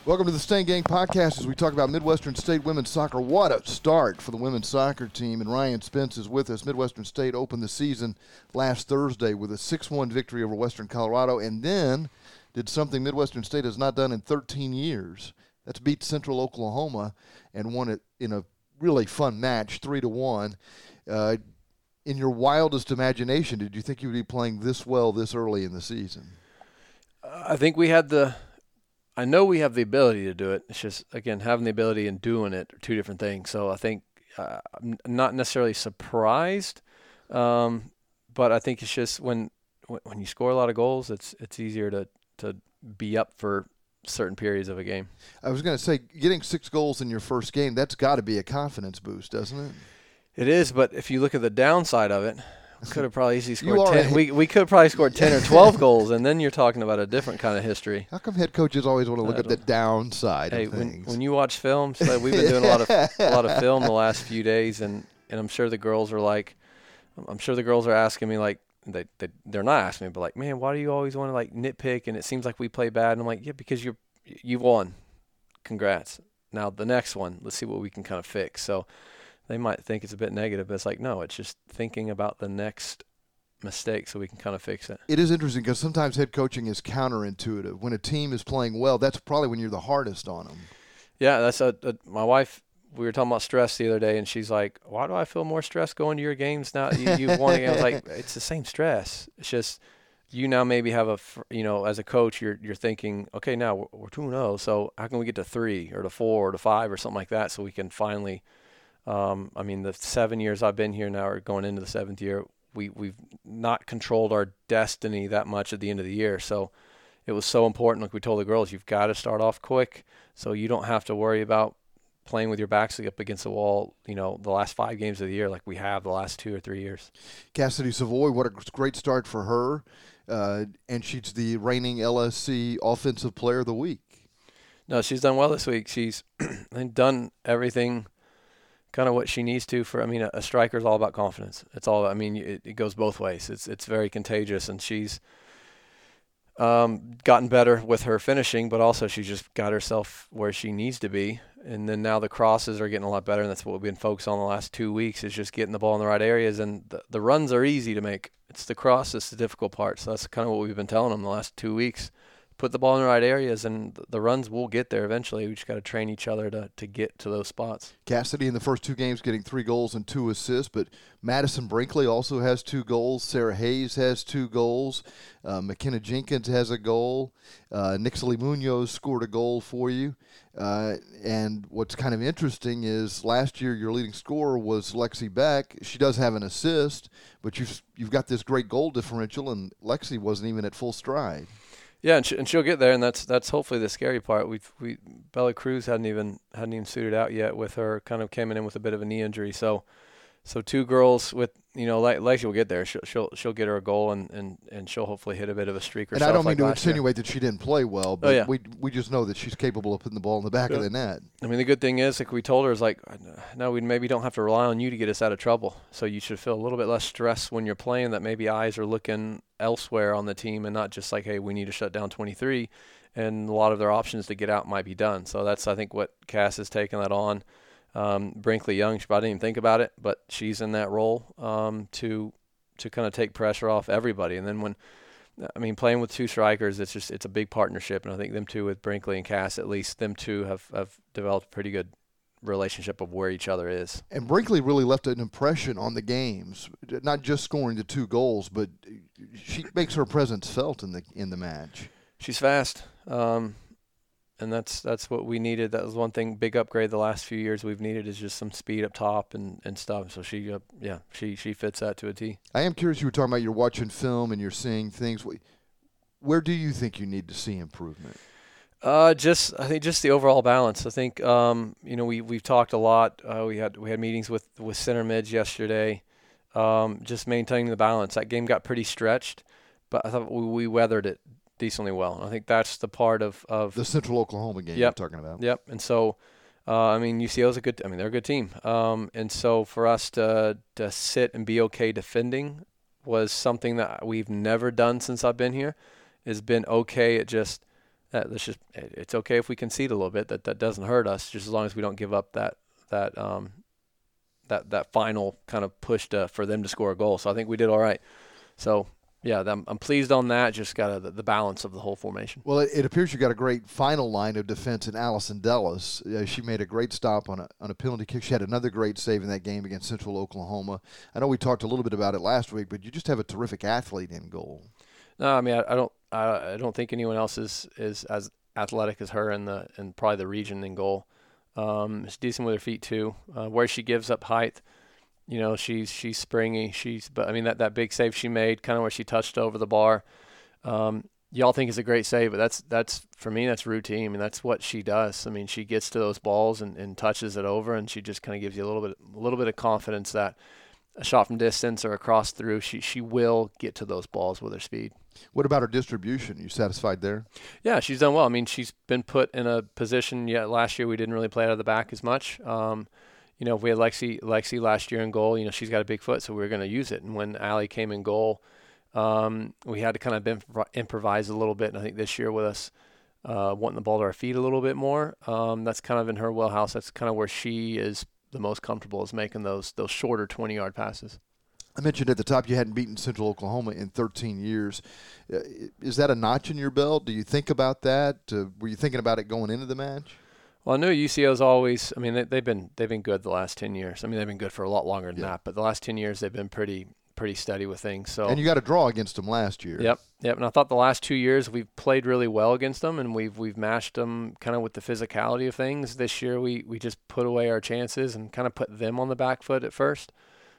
Welcome to the Stain Gang podcast as we talk about Midwestern State women's soccer. What a start for the women's soccer team, and Ryan Spence is with us. Midwestern State opened the season last Thursday with a 6-1 victory over Western Colorado, and then did something Midwestern State has not done in 13 years. That's beat Central Oklahoma and won it in a really fun match, 3-1. In your wildest imagination, did you think you would be playing this well this early in the season? I think I know we have the ability to do it. It's just, again, having the ability and doing it are two different things. So I think I'm not necessarily surprised, but I think it's just when you score a lot of goals, it's easier to be up for certain periods of a game. I was going to say, getting 6 goals in your first game, that's got to be a confidence boost, doesn't it? It is, but if you look at the downside of it, we could have probably easily scored 10. We could have probably scored 10 or 12 goals, and then you're talking about a different kind of history. How come head coaches always want to look at the downside of things? When you watch film, so we've been doing a lot of film the last few days, and I'm sure the girls are asking me, like, they're not asking me, but like, man, why do you always want to like nitpick? And it seems like we play bad. And I'm like, yeah, because you've won. Congrats. Now the next one, let's see what we can kind of fix. So they might think it's a bit negative, but it's like, no, it's just thinking about the next mistake so we can kind of fix it. It is interesting because sometimes head coaching is counterintuitive. When a team is playing well, that's probably when you're the hardest on them. Yeah, that's my wife. We were talking about stress the other day, and she's like, why do I feel more stress going to your games now? You've won a game. I was like, it's the same stress. It's just you now maybe have as a coach, you're thinking, okay, now we're 2-0, so how can we get to 3 or to 4 or to 5 or something like that so we can finally the 7 years I've been here now are going into the 7th year, we've not controlled our destiny that much at the end of the year. So it was so important, like we told the girls, you've got to start off quick so you don't have to worry about playing with your backs up against the wall, the last 5 games of the year like we have the last 2 or 3 years. Cassidy Savoy, what a great start for her. And she's the reigning LSC Offensive Player of the Week. No, she's done well this week. She's done everything kind of what she needs to a striker's all about confidence. It's all, it goes both ways. It's very contagious, and she's gotten better with her finishing, but also she just got herself where she needs to be. And then now the crosses are getting a lot better, and that's what we've been focused on the last 2 weeks is just getting the ball in the right areas. And the runs are easy to make. It's the cross that's the difficult part. So that's kind of what we've been telling them the last 2 weeks. Put the ball in the right areas, and the runs will get there eventually. We just got to train each other to get to those spots. Cassidy in the first 2 games getting 3 goals and 2 assists, but Madison Brinkley also has 2 goals. Sarah Hayes has 2 goals. McKenna Jenkins has a goal. Nixley Munoz scored a goal for you. And what's kind of interesting is last year your leading scorer was Lexi Beck. She does have an assist, but you've got this great goal differential, and Lexi wasn't even at full stride. Yeah, and she'll get there, and that's hopefully the scary part. Bella Cruz hadn't even suited out yet with her kind of coming in with a bit of a knee injury. So 2 girls with Lexi will get there. She'll get her a goal, and she'll hopefully hit a bit of a streak herself. And I don't mean to insinuate that she didn't play well, but we just know that she's capable of putting the ball in the back of the net. The good thing is, like we told her, is like, no, we maybe don't have to rely on you to get us out of trouble. So you should feel a little bit less stress when you're playing, that maybe eyes are looking elsewhere on the team and not just like, hey, we need to shut down 23, and a lot of their options to get out might be done. So that's, I think, what Cass has taken that on. Brinkley Young, I didn't even think about it, but she's in that role to kind of take pressure off everybody. And then playing with 2 strikers, it's a big partnership, and I think them 2 with Brinkley and Cass, at least them 2 have developed a pretty good relationship of where each other is. And Brinkley really left an impression on the games, not just scoring the 2 goals, but she makes her presence felt in the match. She's fast. And that's what we needed. That was one thing, big upgrade the last few years we've needed, is just some speed up top and stuff. So she fits that to a T. I am curious, you were talking about you're watching film and you're seeing things. Where do you think you need to see improvement? I think just the overall balance. I think we've talked a lot. We had meetings with center mids yesterday. Just maintaining the balance. That game got pretty stretched, but I thought we weathered it decently well. And I think that's the part of the Central Oklahoma game you're talking about. Yep. And so, UCO's they're a good team. And so for us to sit and be okay defending was something that we've never done since I've been here. Has been okay at just It's okay if we concede a little bit. That doesn't hurt us, just as long as we don't give up that final kind of push for them to score a goal. So I think we did all right. So yeah, I'm pleased on that. Just got the balance of the whole formation. Well, it appears you got a great final line of defense in Allison Dellis. She made a great stop on a penalty kick. She had another great save in that game against Central Oklahoma. I know we talked a little bit about it last week, but you just have a terrific athlete in goal. No, I mean I don't think anyone else is as athletic as her in probably the region in goal. She's decent with her feet too. Where she gives up height, she's springy. But I mean that big save she made, kind of where she touched over the bar. Y'all think it's a great save, but that's for me, that's routine. I mean, that's what she does. I mean, she gets to those balls and touches it over, and she just kind of gives you a little bit of confidence that a shot from distance or a cross through, she will get to those balls with her speed. What about her distribution? You satisfied there? Yeah, she's done well. I mean, she's been put in a position. Yeah, last year we didn't really play out of the back as much. If we had Lexi last year in goal, she's got a big foot, so we were going to use it. And when Allie came in goal, we had to kind of improvise a little bit. And I think this year with us wanting the ball to our feet a little bit more, that's kind of in her wheelhouse. That's kind of where she is the most comfortable, is making those shorter 20-yard passes. I mentioned at the top you hadn't beaten Central Oklahoma in 13 years. Is that a notch in your belt? Do you think about that? Were you thinking about it going into the match? Well, I know UCO's always. I mean, they've been good the last 10 years. I mean, they've been good for a lot longer than that, but the last 10 years they've been pretty steady with things. So. And you got a draw against them last year. Yep. And I thought the last 2 years we've played really well against them, and we've matched them kind of with the physicality of things. This year we just put away our chances and kind of put them on the back foot at first.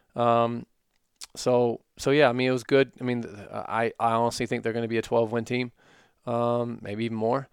So yeah, I mean, it was good. I mean, I honestly think they're going to be a 12-win team, maybe even more.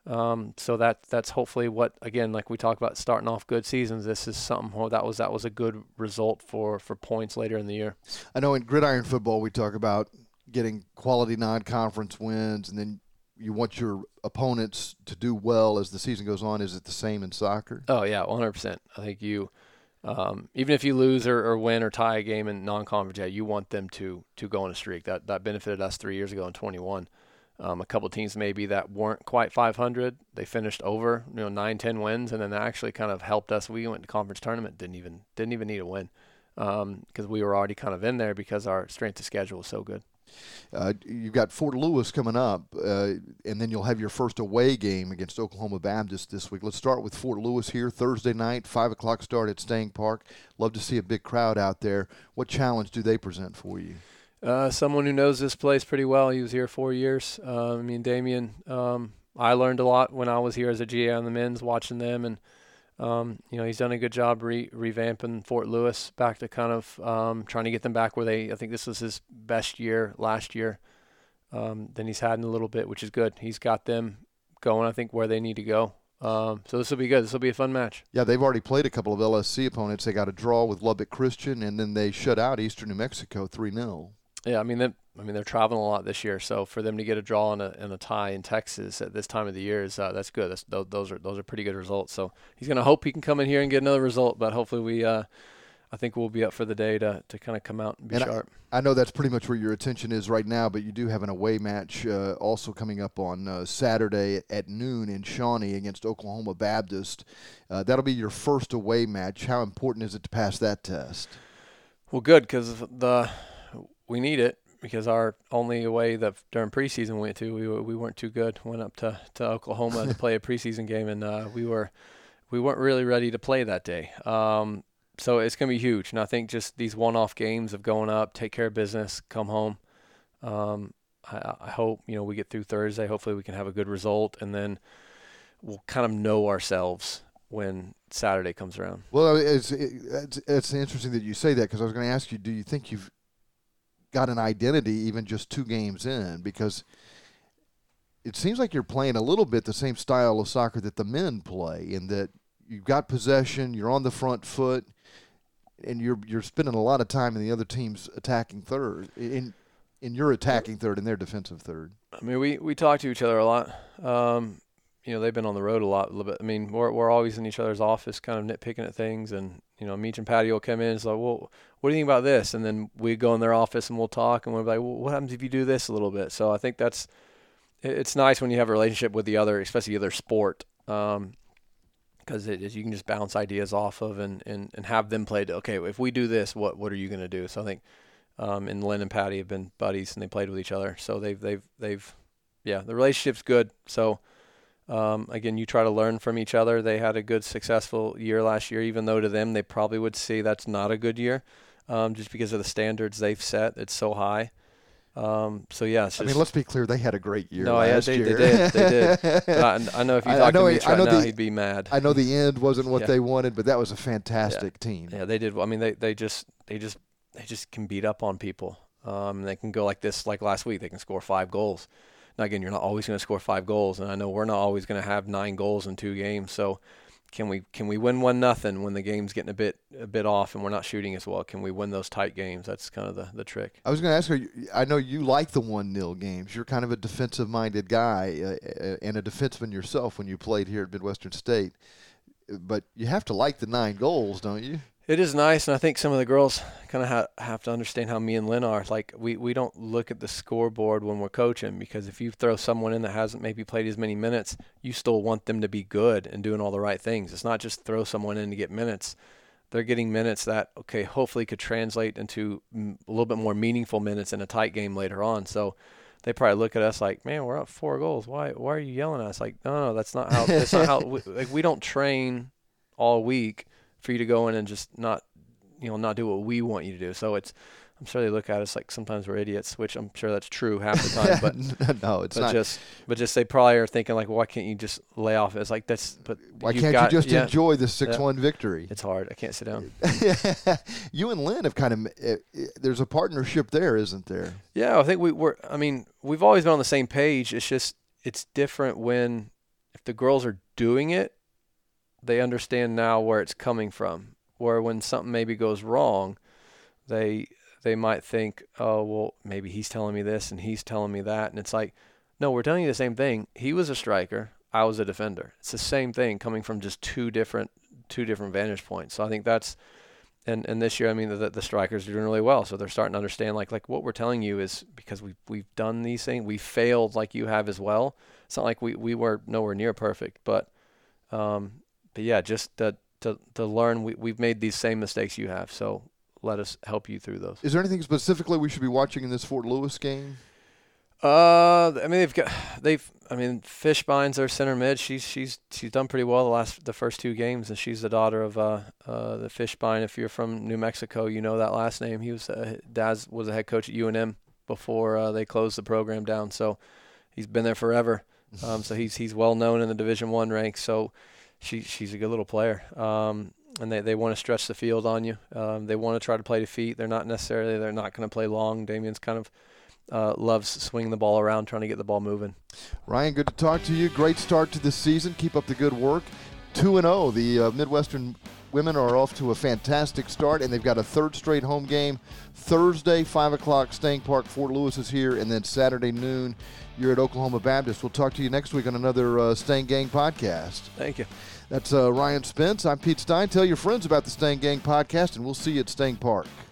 So that's hopefully what, again, like we talked about starting off good seasons, this is something that was a good result for points later in the year. I know in gridiron football we talk about getting quality non-conference wins, and then you want your opponents to do well as the season goes on. Is it the same in soccer? Oh yeah, 100%. I think you. Even if you lose or win or tie a game in non-conference, you want them to go on a streak. That benefited us 3 years ago in 21. A couple of teams maybe that weren't quite 500, they finished over 9-10 wins, and then that actually kind of helped us. We went to conference tournament, didn't even need a win because we were already kind of in there because our strength of schedule was so good. You've got Fort Lewis coming up, and then you'll have your first away game against Oklahoma Baptist this week. Let's start with Fort Lewis here, Thursday night, 5 o'clock start at Stang Park. Love to see a big crowd out there. What challenge do they present for you? Someone who knows this place pretty well. He was here 4 years. Damian, I learned a lot when I was here as a GA on the men's, watching them, and he's done a good job revamping Fort Lewis back to kind of trying to get them back where I think this was his best year last year than he's had in a little bit, which is good. He's got them going, I think, where they need to go. So this will be good. This will be a fun match. Yeah, they've already played a couple of LSC opponents. They got a draw with Lubbock Christian, and then they shut out Eastern New Mexico 3-0. Yeah, they're traveling a lot this year, so for them to get a draw and a tie in Texas at this time of the year is that's good. Those are pretty good results. So he's going to hope he can come in here and get another result, but hopefully I think we'll be up for the day to kind of come out and be sharp. I know that's pretty much where your attention is right now, but you do have an away match also coming up on Saturday at noon in Shawnee against Oklahoma Baptist. That'll be your first away match. How important is it to pass that test? Well, good, because we need it, because our only away that during preseason we went to, we weren't too good. Went up to Oklahoma to play a preseason game, and we weren't really ready to play that day. So it's going to be huge. And I think just these one-off games of going up, take care of business, come home. I hope we get through Thursday. Hopefully we can have a good result, and then we'll kind of know ourselves when Saturday comes around. Well, it's interesting that you say that, because I was going to ask you, do you think you've got an identity even just 2 games in? Because it seems like you're playing a little bit the same style of soccer that the men play, in that you've got possession, you're on the front foot, and you're spending a lot of time in the other team's attacking third, in your attacking third and their defensive third. I mean, we talk to each other a lot. They've been on the road a little bit. I mean, we're always in each other's office, kind of nitpicking at things, and Meach and Patty will come in and say, well, what do you think about this? And then we go in their office and we'll talk, and we'll be like, well, what happens if you do this a little bit? So I think it's it's nice when you have a relationship with the other, especially the other sport, because you can just bounce ideas off of and have them play. Okay, if we do this, what are you going to do? So I think, and Lynn and Patty have been buddies and they played with each other. So they've the relationship's good. So again, you try to learn from each other. They had a good, successful year last year, even though to them they probably would see that's not a good year, just because of the standards they've set. It's so high. So yeah, I mean, let's be clear. They had a great year. No, last they year. did. I know if you talk to Mitch right now, he'd be mad. I know the end wasn't what they wanted, but that was a fantastic team. Yeah, they did. I mean, they just can beat up on people. They can go like this, like last week. They can score 5 goals. Now again, you're not always going to score 5 goals, and I know we're not always going to have 9 goals in 2 games. So can we win 1-0 when the game's getting a bit off and we're not shooting as well? Can we win those tight games? That's kind of the trick. I was going to ask her, I know you like the 1-0 games. You're kind of a defensive-minded guy and a defenseman yourself when you played here at Midwestern State. But you have to like the 9 goals, don't you? It is nice, and I think some of the girls kind of have to understand how me and Lynn are. Like, we don't look at the scoreboard when we're coaching, because if you throw someone in that hasn't maybe played as many minutes, you still want them to be good and doing all the right things. It's not just throw someone in to get minutes. They're getting minutes that, okay, hopefully could translate into a little bit more meaningful minutes in a tight game later on. So they probably look at us like, man, we're up 4 goals. Why are you yelling at us? Like, no, that's not how. That's not how. We don't train all week for you to go in and just not do what we want you to do. So I'm sure they look at us like sometimes we're idiots, which I'm sure that's true half the time. But no, it's not. But just they probably are thinking like, well, why can't you just lay off? It's like but why can't you just enjoy the 6-1 victory? It's hard. I can't sit down. You and Lynn have kind of there's a partnership there, isn't there? Yeah, I think we've always been on the same page. It's just it's different if the girls are doing it, they understand now where it's coming from. Where when something maybe goes wrong, they might think, oh, well, maybe he's telling me this and he's telling me that. And it's like, no, we're telling you the same thing. He was a striker. I was a defender. It's the same thing coming from just two different vantage points. So I think that's and this year, I mean, the strikers are doing really well. So they're starting to understand like what we're telling you is because we've done these things. We failed like you have as well. It's not like we were nowhere near perfect, but yeah, just to learn, we've made these same mistakes you have, so let us help you through those. Is there anything specifically we should be watching in this Fort Lewis game? I mean, Fishbine's their center mid. She's done pretty well the first 2 games, and she's the daughter of the Fishbine. If you're from New Mexico, you know that last name. He was Dad was a head coach at UNM before they closed the program down, so he's been there forever. So he's well known in the Division I ranks. So she's a good little player. And they want to stretch the field on you. They want to try to play to feet. They're not going to play long. Damien's kind of loves swinging the ball around, trying to get the ball moving. Ryan, good to talk to you. Great start to this season. Keep up the good work. 2-0. The Midwestern women are off to a fantastic start, and they've got a 3rd straight home game. Thursday, 5 o'clock, Stang Park. Fort Lewis is here, and then Saturday noon, you're at Oklahoma Baptist. We'll talk to you next week on another Stang Gang podcast. Thank you. That's Ryan Spence. I'm Pete Stein. Tell your friends about the Stang Gang podcast, and we'll see you at Stang Park.